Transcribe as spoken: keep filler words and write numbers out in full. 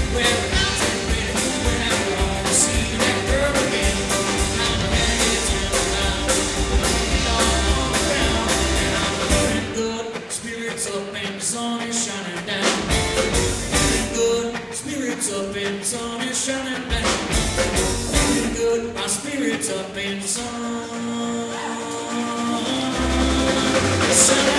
Well, I'm ready when I'm gonna see that girl again. I'm ready to love, on the ground, and I'm feeling good. Spirits up and the sun is shining down. Feeling good. Spirits up and the sun is shining down. Feeling good. My spirits up in the sun. Sun